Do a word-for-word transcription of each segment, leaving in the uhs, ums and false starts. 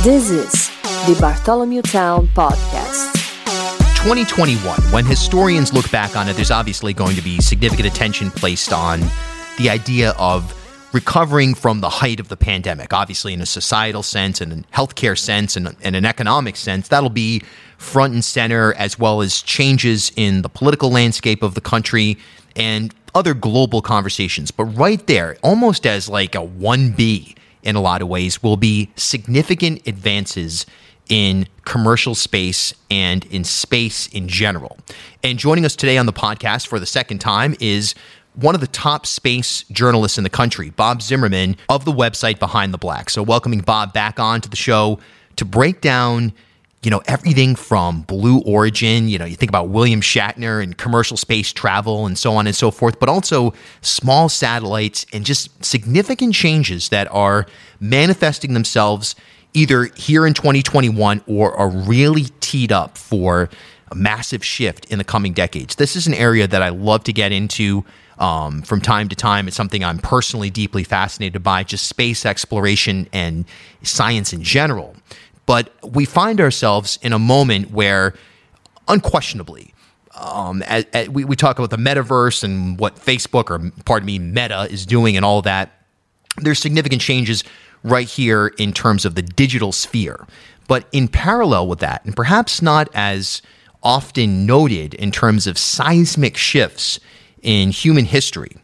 This is the Bartholomew Town Podcast. twenty twenty-one, when historians look back on it, there's obviously going to be significant attention placed on the idea of recovering from the height of the pandemic. Obviously, in a societal sense and a healthcare sense and, and an economic sense, that'll be front and center, as well as changes in the political landscape of the country and other global conversations. But right there, almost as like a one B in a lot of ways, will be significant advances in commercial space and in space in general. And joining us today on the podcast for the second time is one of the top space journalists in the country, Bob Zimmerman of the website Behind the Black. So welcoming Bob back onto the show to break down, you know, everything from Blue Origin, you know, you think about William Shatner and commercial space travel and so on and so forth, but also small satellites and just significant changes that are manifesting themselves either here in twenty twenty-one or are really teed up for a massive shift in the coming decades. This is an area that I love to get into um, from time to time. It's something I'm personally deeply fascinated by, just space exploration and science in general. But we find ourselves in a moment where, unquestionably, um, as, as we, we talk about the metaverse and what Facebook, or pardon me, Meta is doing and all that. There's significant changes right here in terms of the digital sphere. But in parallel with that, and perhaps not as often noted in terms of seismic shifts in human history,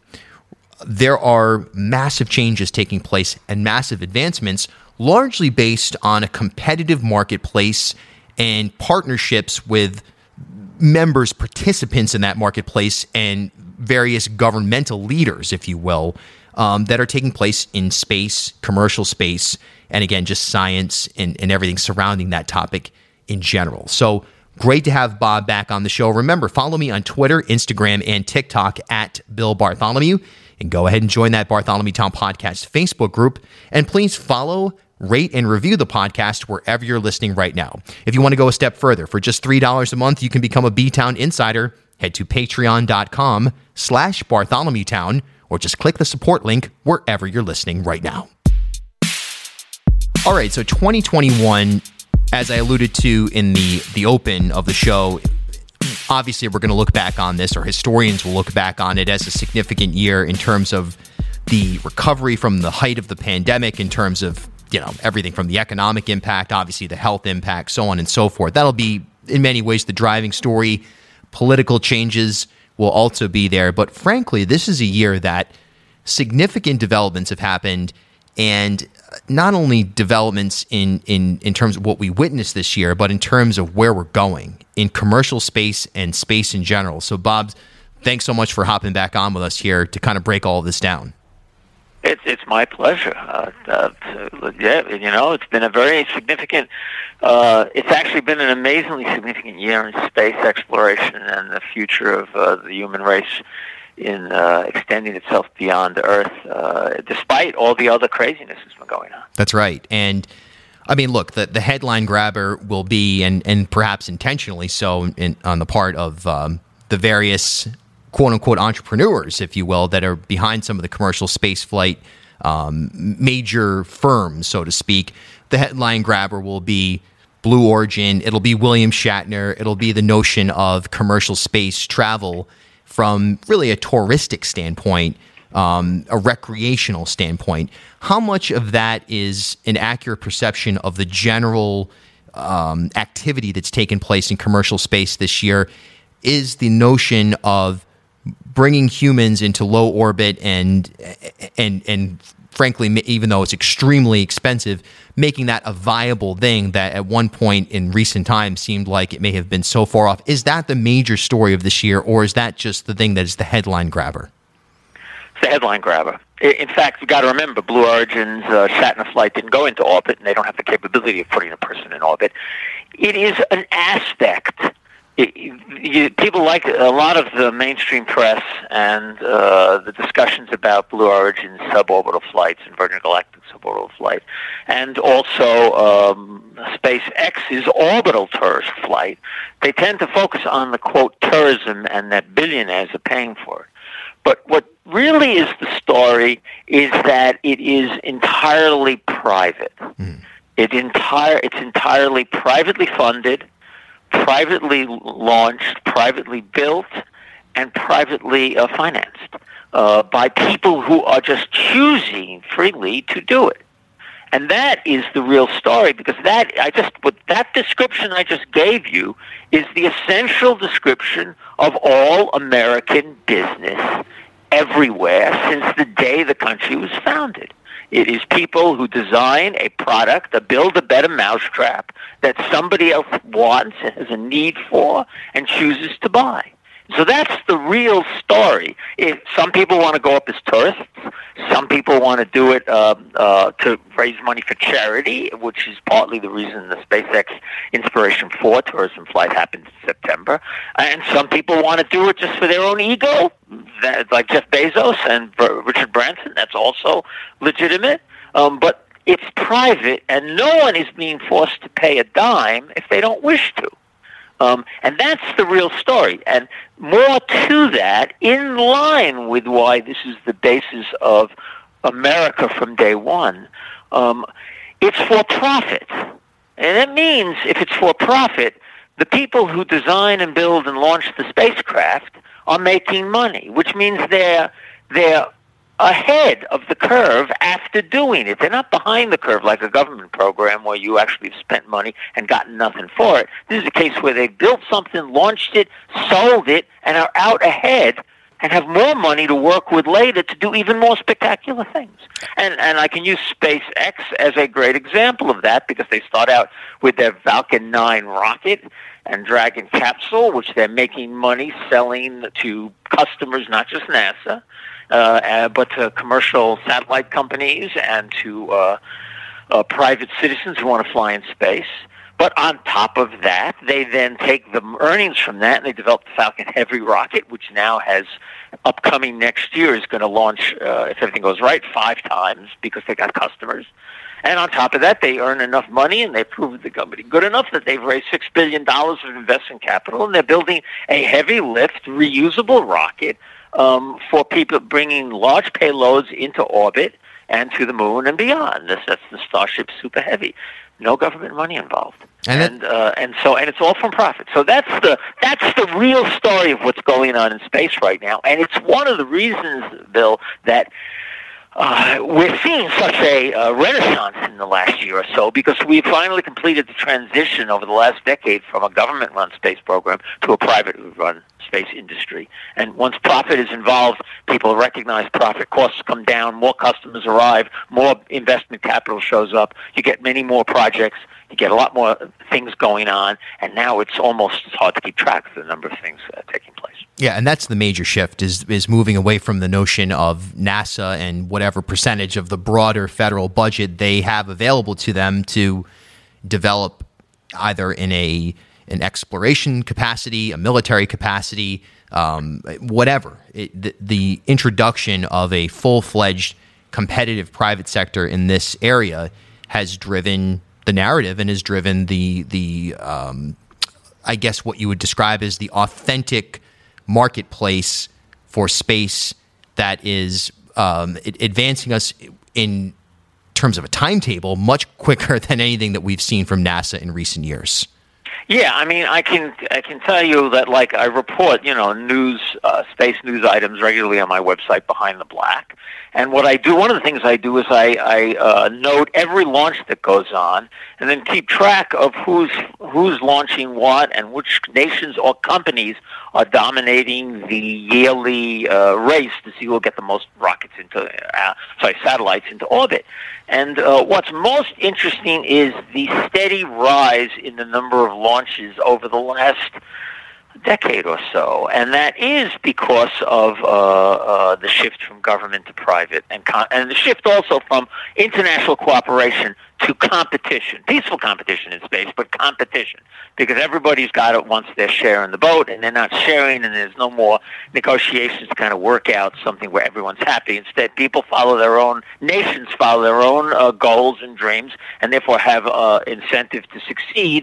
there are massive changes taking place and massive advancements, largely based on a competitive marketplace and partnerships with members, participants in that marketplace, and various governmental leaders, if you will, um, that are taking place in space, commercial space, and again, just science and, and everything surrounding that topic in general. So great to have Bob back on the show. Remember, follow me on Twitter, Instagram, and TikTok at Bill Bartholomew. And go ahead and join that Bartholomew Town Podcast Facebook group. And please follow, rate, and review the podcast wherever you're listening right now. If you want to go a step further, for just three dollars a month, you can become a B-Town Insider. Head to patreon.com slash Bartholomew Town, or just click the support link wherever you're listening right now. All right, so twenty twenty-one, as I alluded to in the, the open of the show, obviously we're going to look back on this, or historians will look back on it as a significant year in terms of the recovery from the height of the pandemic, in terms of, you know, everything from the economic impact, obviously the health impact, so on and so forth. That'll be, in many ways, the driving story. Political changes will also be there. But frankly, this is a year that significant developments have happened, and not only developments in, in, in terms of what we witnessed this year, but in terms of where we're going in commercial space and space in general. So, Bob, thanks so much for hopping back on with us here to kind of break all of this down. It's it's my pleasure. Uh, uh, yeah, you know, it's been a very significant. Uh, it's actually been an amazingly significant year in space exploration and the future of uh, the human race in uh, extending itself beyond Earth, uh, despite all the other craziness that's been going on. That's right. And I mean, look, the, the headline grabber will be, and, and perhaps intentionally so in, on the part of um, the various quote-unquote entrepreneurs, if you will, that are behind some of the commercial spaceflight um, major firms, so to speak. The headline grabber will be Blue Origin. It'll be William Shatner. It'll be the notion of commercial space travel from really a touristic standpoint, um, a recreational standpoint. How much of that is an accurate perception of the general um, activity that's taken place in commercial space this year? Is the notion of bringing humans into low orbit and and and frankly, even though it's extremely expensive, making that a viable thing that at one point in recent times seemed like it may have been so far off? Is that the major story of this year, or is that just the thing that is the headline grabber? It's the headline grabber. In fact, you've got to remember, Blue Origin's uh, Shatner flight didn't go into orbit, and they don't have the capability of putting a person in orbit. It is an aspect. It, you, people like a lot of the mainstream press and uh, the discussions about Blue Origin's suborbital flights and Virgin Galactic suborbital flight, and also um, SpaceX's orbital tourist flight. They tend to focus on the, quote, tourism and that billionaires are paying for it. But what really is the story is that it is entirely private. Mm. It entire it's entirely privately funded, privately launched, privately built, and privately uh, financed uh, by people who are just choosing freely to do it. And that is the real story, because that I just what that description I just gave you is the essential description of all American business everywhere since the day the country was founded. It is people who design a product, a build a better mousetrap that somebody else wants and has a need for and chooses to buy. So that's the real story. If some people want to go up as tourists, some people want to do it uh, uh, to raise money for charity, which is partly the reason the SpaceX Inspiration four tourism flight happened in September. And some people want to do it just for their own ego, that, like Jeff Bezos and Richard Branson. That's also legitimate. Um, but it's private, and no one is being forced to pay a dime if they don't wish to. Um, and that's the real story. And more to that, in line with why this is the basis of America from day one, um, it's for profit. And that means if it's for profit, the people who design and build and launch the spacecraft are making money, which means they're they're ahead of the curve after doing it. They're not behind the curve like a government program where you actually have spent money and gotten nothing for it. This is a case where they built something, launched it, sold it, and are out ahead and have more money to work with later to do even more spectacular things. And and I can use SpaceX as a great example of that, because they start out with their Falcon nine rocket and Dragon capsule, which they're making money selling to customers, not just NASA, Uh, uh, but to commercial satellite companies and to uh, uh, private citizens who want to fly in space. But on top of that, they then take the earnings from that and they develop the Falcon Heavy rocket, which now has, upcoming next year, is going to launch, uh, if everything goes right, five times because they got customers. And on top of that, they earn enough money and they prove the company good enough that they've raised six billion dollars of investment capital, and they're building a heavy lift, reusable rocket um, for people bringing large payloads into orbit and to the moon and beyond. This, that's the Starship Super Heavy. No government money involved, and and, uh, and so and it's all from profit. So that's the that's the real story of what's going on in space right now, and it's one of the reasons, Bill, that uh, we're seeing such a uh, renaissance in the last year or so, because we finally completed the transition over the last decade from a government-run space program to a privately-run space industry. And once profit is involved, people recognize profit, costs come down, more customers arrive, more investment capital shows up, you get many more projects, you get a lot more things going on, and now it's almost hard to keep track of the number of things uh, taking place. Yeah, and that's the major shift, is is moving away from the notion of NASA and whatever percentage of the broader federal budget they have available to them to develop either in a an exploration capacity, a military capacity, um, whatever. It, the, the introduction of a full-fledged competitive private sector in this area has driven the narrative and has driven the, the um, I guess what you would describe as the authentic marketplace for space that is um, advancing us in terms of a timetable much quicker than anything that we've seen from NASA in recent years. Yeah, I mean, I can I can tell you that, like, I report, you know, news, uh, space news items regularly on my website, Behind the Black. And what I do, one of the things I do is I, I uh, note every launch that goes on, and then keep track of who's who's launching what and which nations or companies are dominating the yearly uh, race to see who will get the most rockets into, uh, sorry, satellites into orbit. And uh, what's most interesting is the steady rise in the number of launches over the last decade or so, and that is because of uh, uh, the shift from government to private, and con- and the shift also from international cooperation to competition, peaceful competition in space, but competition, because everybody's got it once they're sharing the boat, and they're not sharing, and there's no more negotiations to kind of work out something where everyone's happy. Instead, people follow their own, nations follow their own uh, goals and dreams, and therefore have uh, incentive to succeed.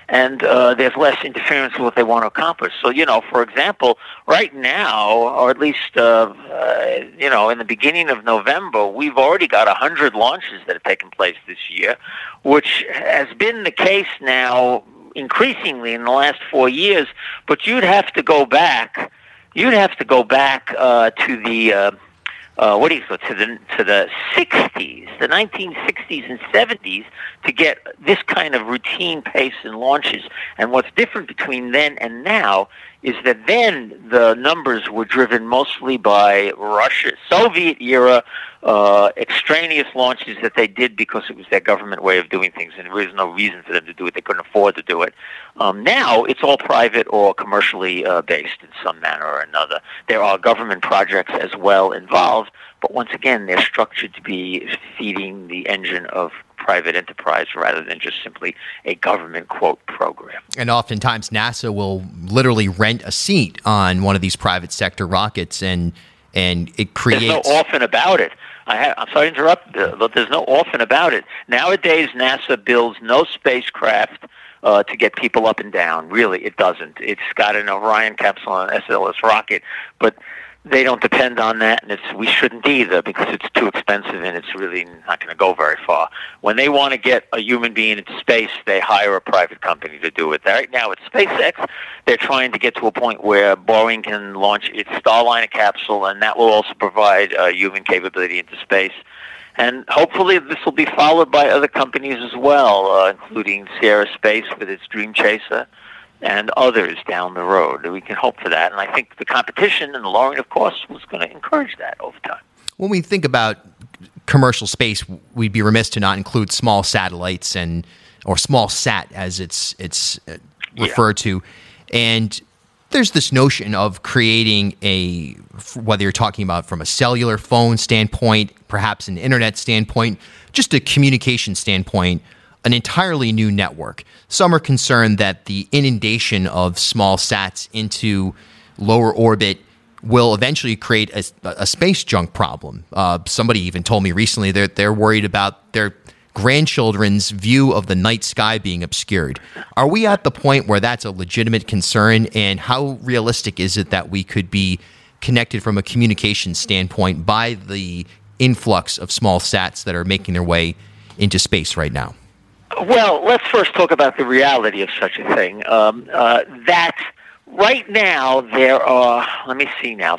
and uh, there's less interference with what they want to accomplish. So, you know, for example, right now, or at least, uh, uh, you know, in the beginning of November, we've already got one hundred launches that have taken place this year, which has been the case now increasingly in the last four years. But you'd have to go back, you'd have to go back uh, to the... Uh, Uh, what do you to the to the sixties, the nineteen sixties and seventies, to get this kind of routine pace in launches. And what's different between then and now is that then the numbers were driven mostly by Russia, Soviet era uh, extraneous launches that they did because it was their government way of doing things, and there was no reason for them to do it. They couldn't afford to do it. Um, now it's all private or commercially uh, based in some manner or another. There are government projects as well involved, but once again, they're structured to be feeding the engine of private enterprise rather than just simply a government, quote, program. And oftentimes NASA will literally rent a seat on one of these private sector rockets, and and it creates... There's no often about it. I have, I'm sorry to interrupt, but there's no often about it. Nowadays, NASA builds no spacecraft uh, to get people up and down. Really, it doesn't. It's got an Orion capsule and an S L S rocket, but they don't depend on that, and it's we shouldn't either because it's too expensive and it's really not going to go very far. When they want to get a human being into space, they hire a private company to do it. Right now, at SpaceX, they're trying to get to a point where Boeing can launch its Starliner capsule, and that will also provide uh, human capability into space. And hopefully this will be followed by other companies as well, uh, including Sierra Space with its Dream Chaser, and others down the road. We can hope for that. And I think the competition and the lowering of costs was going to encourage that over time. When we think about commercial space, we'd be remiss to not include small satellites and or small sat as it's it's referred yeah. to. And there's this notion of creating a, whether you're talking about from a cellular phone standpoint, perhaps an internet standpoint, just a communication standpoint, an entirely new network. Some are concerned that the inundation of small sats into lower orbit will eventually create a, a space junk problem. Uh, somebody even told me recently that they're worried about their grandchildren's view of the night sky being obscured. Are we at the point where that's a legitimate concern, and how realistic is it that we could be connected from a communication standpoint by the influx of small sats that are making their way into space right now? Well, let's first talk about the reality of such a thing. Um, uh, that right now there are, let me see now,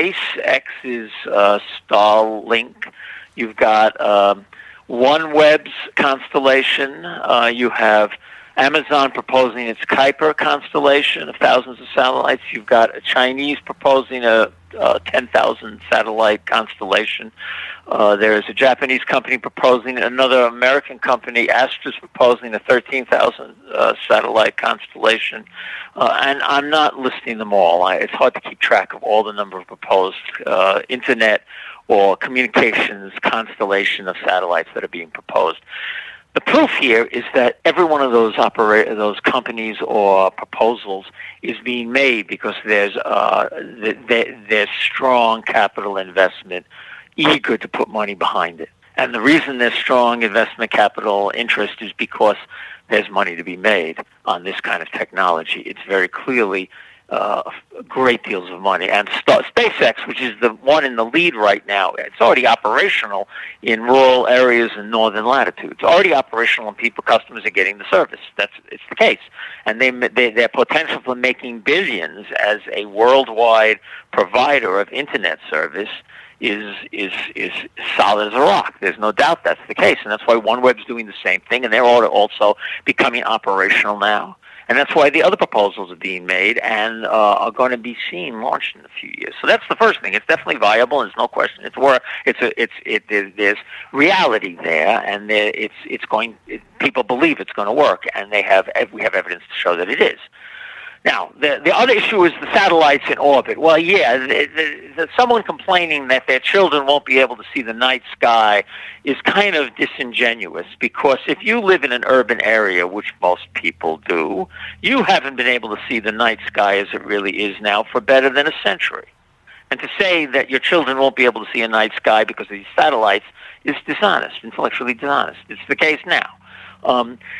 SpaceX's uh, Starlink. You've got um, OneWeb's constellation. Uh, you have Amazon proposing its Kuiper constellation of thousands of satellites. You've got a Chinese proposing a uh, ten thousand satellite constellation. Uh, there is a Japanese company proposing, another American company, Astra's, proposing a thirteen thousand uh, satellite constellation. Uh, and I'm not listing them all. I, it's hard to keep track of all the number of proposed uh, internet or communications constellation of satellites that are being proposed. The proof here is that every one of those opera- those companies or proposals is being made because there's uh, th- th- there's strong capital investment, eager to put money behind it. And the reason there's strong investment capital interest is because there's money to be made on this kind of technology. It's very clearly uh, great deals of money. And Star- SpaceX, which is the one in the lead right now, it's already operational in rural areas and northern latitudes. Already operational, and people, customers are getting the service. That's it's the case. And they, they their potential for making billions as a worldwide provider of internet service is is is solid as a rock. There's no doubt that's the case, and that's why OneWeb's doing the same thing, and they're also becoming operational now. And that's why the other proposals are being made and uh, are going to be seen launched in a few years. So that's the first thing. It's definitely viable. There's no question. It's where it's a, it's it. There's, there's reality there, and there, it's it's going. It, people believe it's going to work, and they have we have evidence to show that it is. Now, the the other issue is the satellites in orbit. Well, yeah, the, the, the, someone complaining that their children won't be able to see the night sky is kind of disingenuous, because if you live in an urban area, which most people do, you haven't been able to see the night sky as it really is now for better than a century. And to say that your children won't be able to see a night sky because of these satellites is dishonest, intellectually dishonest. It's the case now. Um,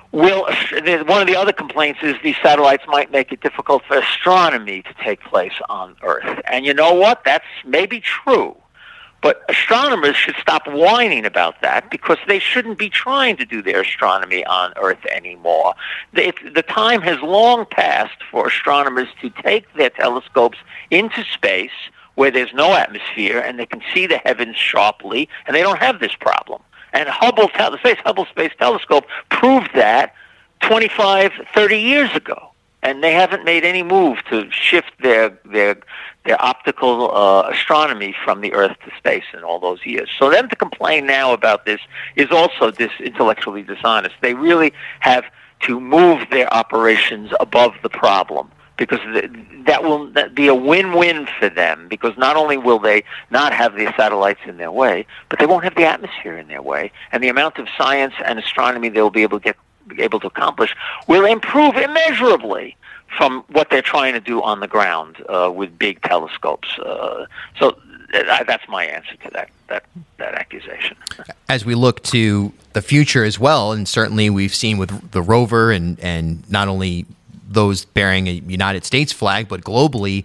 will one of the other complaints is these satellites might make it difficult for astronomy to take place on Earth. And you know what? That's maybe true. But astronomers should stop whining about that, because they shouldn't be trying to do their astronomy on Earth anymore. The, the time has long passed for astronomers to take their telescopes into space where there's no atmosphere and they can see the heavens sharply, and they don't have this problem. And Hubble, the Space Hubble Space Telescope proved that twenty-five, thirty years ago. And they haven't made any move to shift their their their optical uh, astronomy from the Earth to space in all those years. So them to complain now about this is also dis- intellectually dishonest. They really have to move their operations above the problem, because th- that will be a win-win for them, because not only will they not have the satellites in their way, but they won't have the atmosphere in their way, and the amount of science and astronomy they'll be able to get able to accomplish will improve immeasurably from what they're trying to do on the ground uh, with big telescopes. Uh, so th- that's my answer to that, that that accusation. As we look to the future as well, and certainly we've seen with the rover and, and not only those bearing a United States flag, but globally,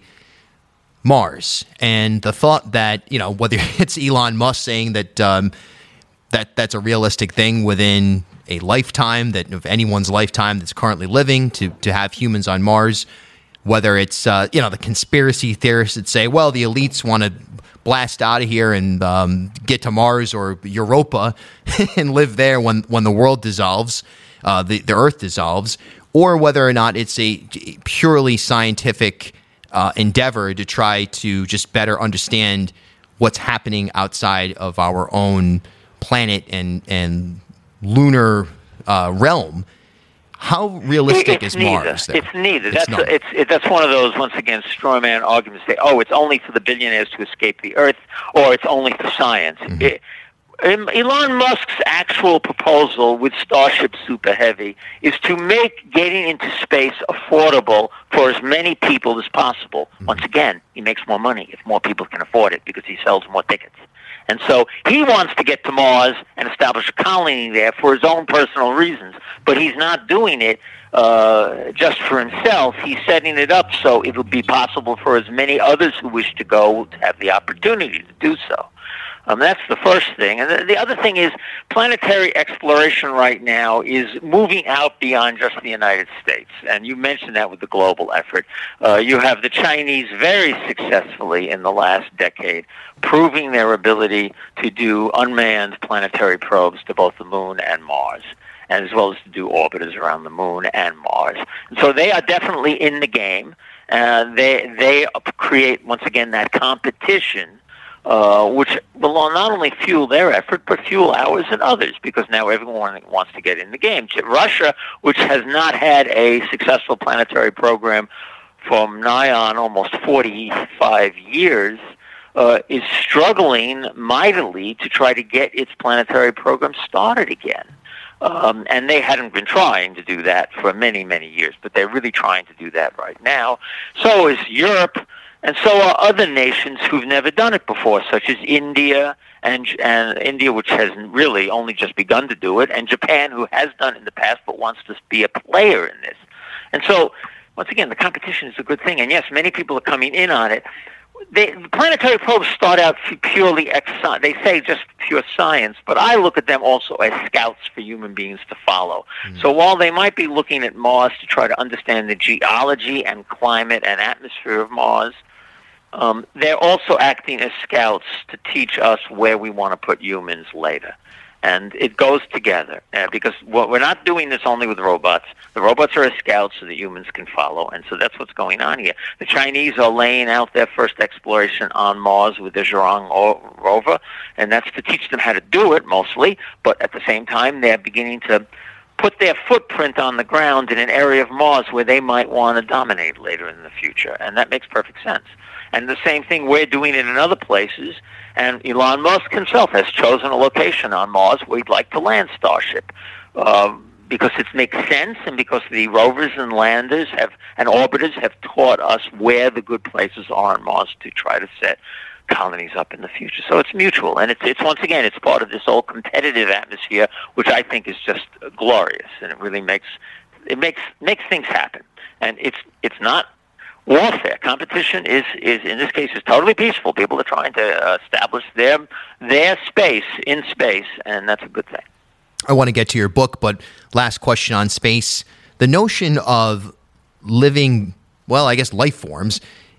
Mars. And the thought that, you know, whether it's Elon Musk saying that um, that that's a realistic thing within a lifetime, that of anyone's lifetime that's currently living, to to have humans on Mars, whether it's uh, you know, the conspiracy theorists that say, well, the elites want to blast out of here and um, get to Mars or Europa and live there when when the world dissolves, uh, the the Earth dissolves, or whether or not it's a purely scientific uh, endeavor to try to just better understand what's happening outside of our own planet and and lunar uh, realm. How realistic it's is neither. Mars there? It's neither. It's That's a, it's it, that's one of those, once again, straw man arguments. Say, oh, it's only for the billionaires to escape the Earth, or it's only for science. Mm-hmm. It, Elon Musk's actual proposal with Starship Super Heavy is to make getting into space affordable for as many people as possible. Mm-hmm. Once again, he makes more money if more people can afford it, because he sells more tickets. And so he wants to get to Mars and establish a colony there for his own personal reasons. But he's not doing it uh, just for himself. He's setting it up so it will be possible for as many others who wish to go to have the opportunity to do so. Um, that's the first thing. And the, the other thing is planetary exploration right now is moving out beyond just the United States. And you mentioned that with the global effort. Uh, you have the Chinese very successfully in the last decade proving their ability to do unmanned planetary probes to both the moon and Mars, and as well as to do orbiters around the moon and Mars. And so they are definitely in the game. Uh, they, they create, once again, that competition Uh, which will not only fuel their effort, but fuel ours and others, because now everyone wants to get in the game. Russia, which has not had a successful planetary program from nigh on almost forty-five years, uh, is struggling mightily to try to get its planetary program started again. Um, and they hadn't been trying to do that for many, many years, but they're really trying to do that right now. So is Europe. And so are other nations who've never done it before, such as India, and and India, which has really only just begun to do it, and Japan, who has done it in the past but wants to be a player in this. And so, once again, the competition is a good thing. And yes, many people are coming in on it. They, the planetary probes start out purely ex they say just pure science, but I look at them also as scouts for human beings to follow. Mm. So while they might be looking at Mars to try to understand the geology and climate and atmosphere of Mars, Um, they're also acting as scouts to teach us where we want to put humans later. And it goes together, uh, because what, we're not doing this only with robots. The robots are as scouts so that humans can follow, and so that's what's going on here. The Chinese are laying out their first exploration on Mars with the Zhurong rover, and that's to teach them how to do it, mostly, but at the same time they're beginning to put their footprint on the ground in an area of Mars where they might want to dominate later in the future, and that makes perfect sense. And the same thing, we're doing it in other places, and Elon Musk himself has chosen a location on Mars where he'd like to land Starship, uh, because it makes sense, and because the rovers and landers have and orbiters have taught us where the good places are on Mars to try to set colonies up in the future. So it's mutual, and it's it's once again it's part of this whole competitive atmosphere, which I think is just glorious, and it really makes it makes makes things happen. And it's it's not warfare. Competition is, is in this case is totally peaceful. People are trying to uh, establish their their space in space, and that's a good thing. I want to get to your book, but last question on space: the notion of living, well, I guess life forms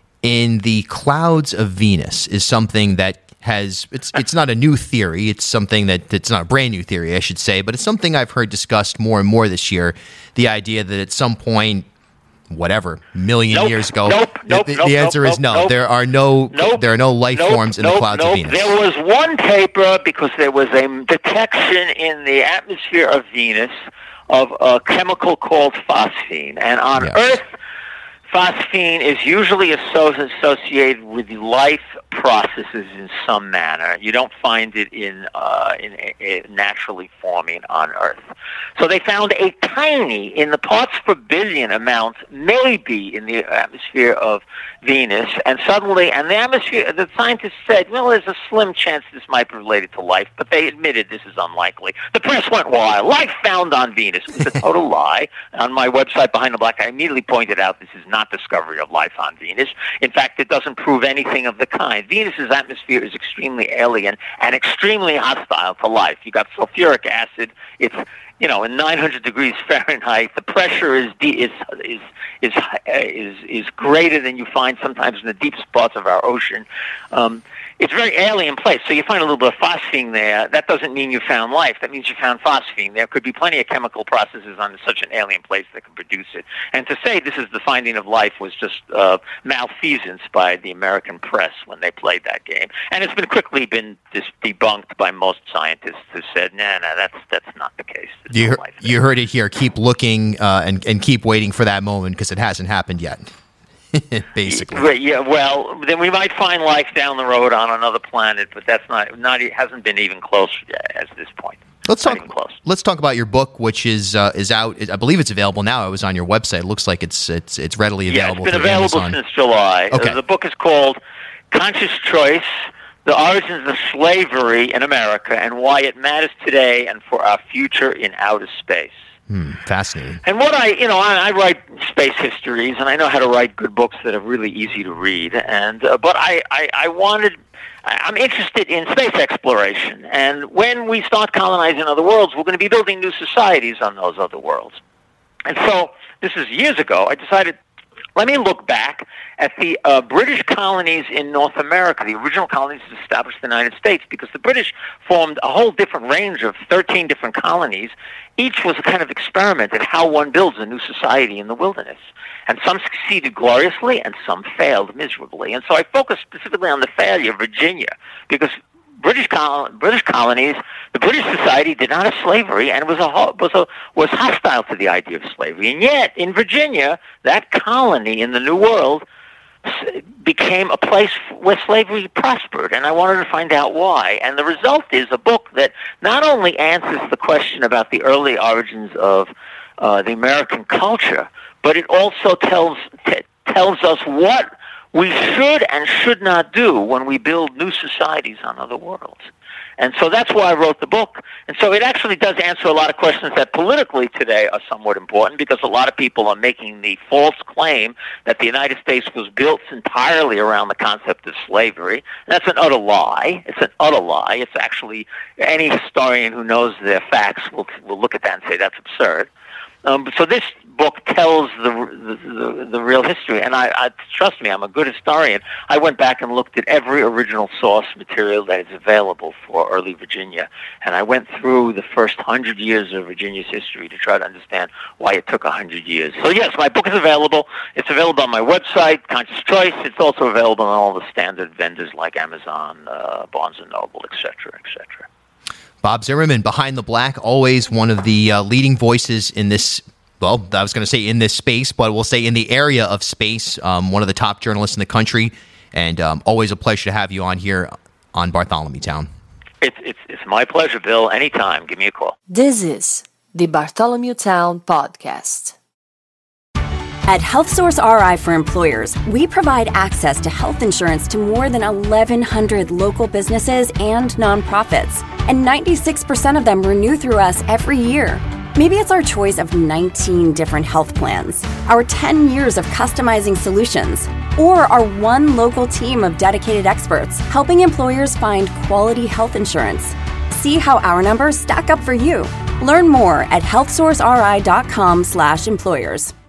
in the clouds of Venus is something that has, it's it's not a new theory. It's something that, it's not a brand new theory, I should say, but it's something I've heard discussed more and more this year. The idea that at some point, whatever, million nope, year ago, nope, nope, the, nope, the answer nope, is no. Nope, there are no nope, there are no life nope, forms in nope, the clouds nope. of Venus. There was one paper because there was a detection in the atmosphere of Venus of a chemical called phosphine, and on yes. Earth, phosphine is usually associated with life processes in some manner. You don't find it in, uh, in, in naturally forming on Earth. So they found a tiny, in the parts per billion amount, maybe in the atmosphere of Venus, and suddenly, and the atmosphere, the scientists said, well, there's a slim chance this might be related to life, but they admitted this is unlikely. The press went wild. Life found on Venus. It was a total lie. On my website, Behind the Black, I immediately pointed out this is not discovery of life on Venus. In fact, it doesn't prove anything of the kind. Venus's atmosphere is extremely alien and extremely hostile to life. You got sulfuric acid. It's, you know, in nine hundred degrees Fahrenheit. The pressure is de- is is is is is greater than you find sometimes in the deepest parts of our ocean. Um, It's a very alien place. So you find a little bit of phosphine there. That doesn't mean you found life. That means you found phosphine. There could be plenty of chemical processes on such an alien place that can produce it. And to say this is the finding of life was just uh, malfeasance by the American press when they played that game. And it's been quickly been dis- debunked by most scientists who said, nah, nah, that's that's not the case. There's You, no heard, life you heard it here. Keep looking uh, and, and keep waiting for that moment because it hasn't happened yet. Basically, Right, yeah. Well, then we might find life down the road on another planet, but that's not not it hasn't been even close at this point. Let's not talk. even close. Let's talk about your book, which is uh, is out. I believe it's available now. It was on your website. It looks like it's it's it's readily available. Yeah, it's been through available Amazon. since July. Okay. Uh, the book is called Conscious Choice: The Origins of Slavery in America and Why It Matters Today and for Our Future in Outer Space. Hmm, fascinating. And what I, you know, I, I write space histories, and I know how to write good books that are really easy to read. And uh, but I, I, I wanted, I, I'm interested in space exploration. And when we start colonizing other worlds, we're going to be building new societies on those other worlds. And so this is years ago. I decided, let me look back at the uh, British colonies in North America, the original colonies that established the United States, because the British formed a whole different range of thirteen different colonies. Each was a kind of experiment at how one builds a new society in the wilderness. And some succeeded gloriously, and some failed miserably. And so I focused specifically on the failure of Virginia, because British col- British colonies, the British society did not have slavery, and was a was a was hostile to the idea of slavery. And yet, in Virginia, that colony in the New World became a place where slavery prospered, and I wanted to find out why. And the result is a book that not only answers the question about the early origins of uh, the American culture, but it also tells t- tells us what we should and should not do when we build new societies on other worlds. And so that's why I wrote the book. And so it actually does answer a lot of questions that politically today are somewhat important, because a lot of people are making the false claim that the United States was built entirely around the concept of slavery. And that's an utter lie. It's an utter lie. It's actually, any historian who knows their facts will will look at that and say that's absurd. Um, so this book tells the the, the, the real history, and I, I trust me, I'm a good historian. I went back and looked at every original source material that is available for early Virginia, and I went through the first hundred years of Virginia's history to try to understand why it took a hundred years. So yes, my book is available. It's available on my website, Conscious Choice. It's also available on all the standard vendors like Amazon, uh, Barnes and Noble, et cetera, et cetera. Bob Zimmerman, Behind the Black, always one of the uh, leading voices in this, well, I was going to say in this space, but we'll say in the area of space, um, one of the top journalists in the country, and um, always a pleasure to have you on here on Bartholomew Town. It's, it's, it's my pleasure, Bill. Anytime. Give me a call. This is the Bartholomew Town Podcast. At HealthSource R I for Employers, we provide access to health insurance to more than eleven hundred local businesses and nonprofits, and ninety-six percent of them renew through us every year. Maybe it's our choice of nineteen different health plans, our ten years of customizing solutions, or our one local team of dedicated experts helping employers find quality health insurance. See how our numbers stack up for you. Learn more at health source r i dot com slash employers.